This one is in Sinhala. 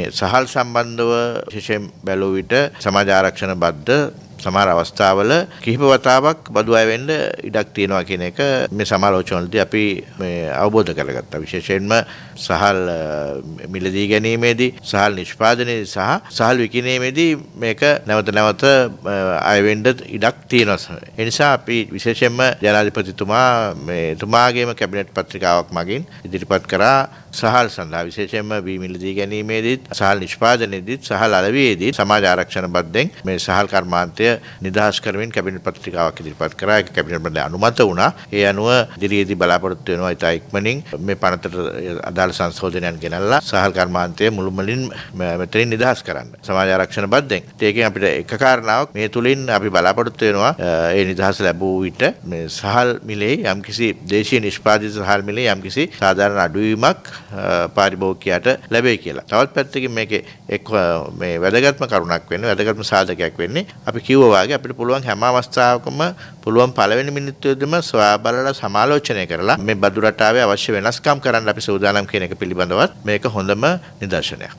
සහල් සම්බන්ධව විශේෂයෙන් බැලුව විට සමාජ ආරක්ෂණ බද්ධ සමහර අවස්ථාවල කිහිප වතාවක් බදු අය වෙන්න ඉඩක් තියෙනවා කියන එක මේ සමාලෝචනවලදී අපි මේ අවබෝධ කරගත්තා. විශේෂයෙන්ම සහල් මිලදී ගැනීමේදී, සහල් නිෂ්පාදනයේදී සහල් විකිණීමේදී මේක නැවත නැවත අය වෙන්න ඉඩක් තියෙනවා. ඒ නිසා අපි විශේෂයෙන්ම ජනාධිපතිතුමා මේ තුමාගේම කැබිනට් පත්‍රිකාවක් මගින් ඉදිරිපත් කරා සහල් සඳහා විශේෂයෙන්ම වී මිලදී ගැනීමේදීත්, සහල් නිෂ්පාදනයේදීත්, සහල් අලෙවියේදීත් සමාජ ආරක්ෂණ බද්ධෙන් මේ සහල් කර්මාන්තය නිදහස් කරමින් කැබිනට් පත්‍රිකාවක් ඉදිරිපත් කරා. ඒක කැබිනට් මණ්ඩලය අනුමත වුණා. ඒ අනුව ඉදිරියේදී බලාපොරොත්තු වෙනවා ඉතා ඉක්මනින් මේ පනතට අදාළ සංශෝධනයන් ගෙනල්ලා සහල් කර්මාන්තය මුළුමනින් මෙතනින් නිදහස් කරන්න. සමාජ ආරක්ෂණ බද්ධෙන්. ඒකෙන් අපිට එක කාරණාවක් මේ තුලින් අපි බලාපොරොත්තු වෙනවා ඒ නිදහස ලැබුව විට මේ සහල් මිලේ යම්කිසි දේශීය නිෂ්පාදිත සහල් මිලේ යම්කිසි සාධාරණ අඩුවීමක් පාරිභෝගිකයාට ලැබෙයි කියලා. තවත් පැත්තකින් මේකේ එක් මේ වැදගත්ම කරුණක් වෙන්නේ, වැදගත්ම සාධකයක් වෙන්නේ අපි කිව්වා වාගේ අපිට පුළුවන් හැම අවස්ථාවකම පුළුවන් පළවෙනි මිනිත්තුවේදීම සොයා බලලා සමාලෝචනය කරලා මේ බදු රටාවේ අවශ්‍ය වෙනස්කම් කරන්න අපි සූදානම් කියන එක පිළිබඳවත් මේක හොඳම නිදර්ශනයක්.